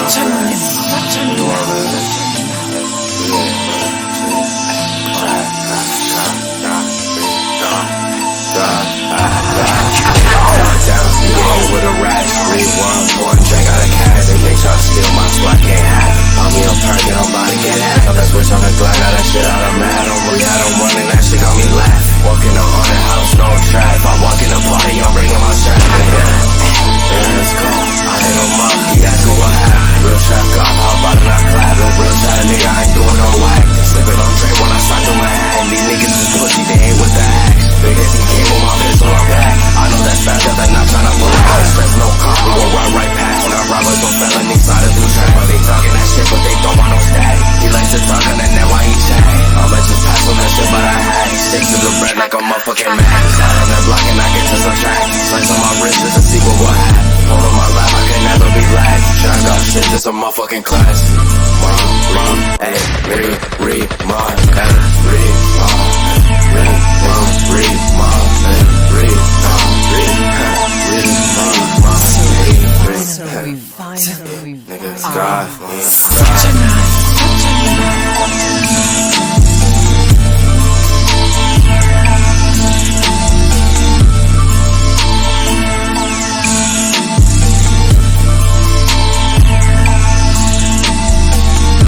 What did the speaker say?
With a rash, read one drink out of cash. They think y'all steal my swag, can't have. On me, I'm perking, I'm about to get hacked. On that switch, on the Glock, got that shit out of mad. I'm really out of running, that shit got me laugh. Walking the haunted house, no trap. I walk in the party, I'm bringing my strap. Yeah, let's go. I hit him up, he asked who I have. Real trap cop, how about it not clap? A real shot nigga, I ain't doing no whack. Slipping on tray when I start through my hand. These niggas is pussy, they ain't with the axe. Big as he came with my bitch on my back. I know that's fast, that they're not tryna pull it out. There's no cop, we will run right past. When I robbers on felony side of the track. They talking that shit, but they don't want no stack. He likes to talk and then why he chat. I'ma just pass on that shit, but I had. Stick to the bread like a motherfucking man. Out on that block and I get to some track. Slice on my wrist just to see what happen. Hold on my lap, I can never be glad. Shot got shit, just a motherfucking class. Mom, ay, read, mom, ay, read, mom, read, mom, read, mom, ay, read, mom, read, mom, read, Finally, niggas drive,